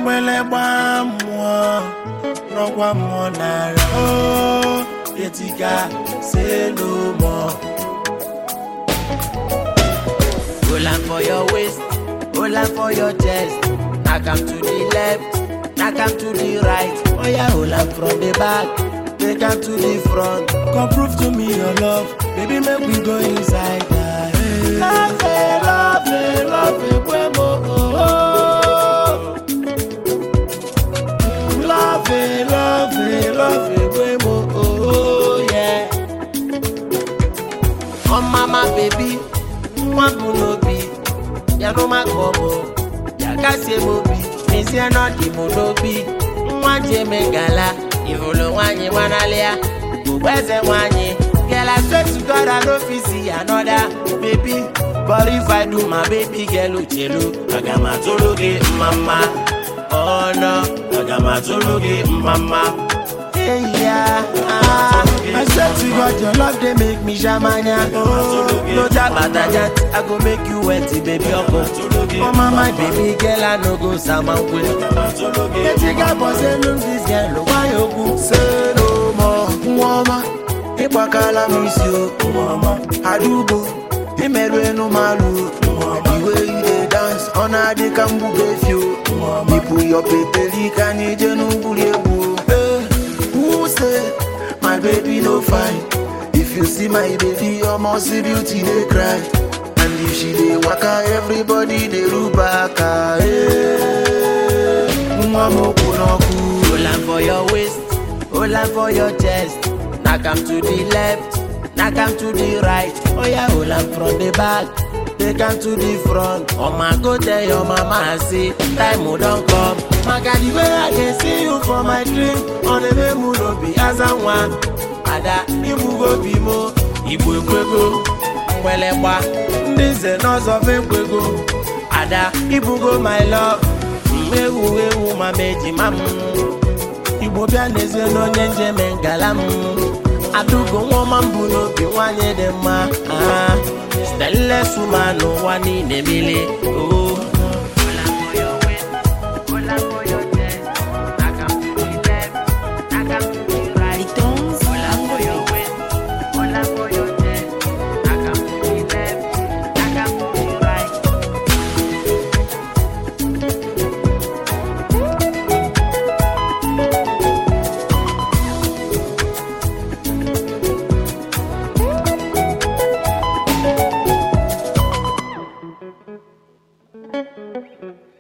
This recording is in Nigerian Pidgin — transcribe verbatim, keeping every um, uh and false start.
Mwele ba mwa, no kwa monara. Oh, yetika say no more. Hold on for your waist, hold on for your chest. Now come to the left, now come to the right. Oh yeah, hold on from the back, take come to the front. Come prove to me your love, baby, make we go inside. Hey. Love it, love it, love it, bueno, oh, oh. Love it, love it, love it, bueno, oh, oh, yeah. Oh mama baby, mwa bunobi, ya no makomo, ya kasi mobi, misi anodi munobi, mwa jeme gala, ivolo wanyi wanalea, ubeze wanyi. Girl, I swear to God I don't fit see another baby. But if I do, my baby girl, uchelu, I got my tologe, mama. Oh no, I got my tologe, mama. Hey yeah, ah. I swear to God, your love they make me shamanya. Oh, no jabata jat, I go make you wetty, baby. Oh mama, baby girl, I no go saman way. Get you got boss and lose this girl, why you go? Say no more, mama. Ipakala miss you, mama. Adubo, imerwe no malu. The way you dey dance, on a de kambu beef you. Me put your pepe, can you jenu buliebu? Who say my baby no fine? If you see my baby, your must see beauty they cry. And if she dey waka, everybody dey rubaka. Hey, mama kunoku. Hold on for your waist, hold on for your chest. Now come to the left, now come to the right. Oh yeah, hold on from the back, take come to the front. Oh my, go tell your mama I say time will don't come. My God, the way I can see you for my dream. On the way will be as I want. Ada, ibu go be mo, ibu ekwego. Mwele ba, ndize nozo vekwego. Ada, ibu go my love. Mewu ewu ma meji mamu. Igbo bia neze no nyenje mengalam. Adugo nwoma mbu no bi nwanye de ma. Ah, stainless woman no wani nemile. Oh. Thank you.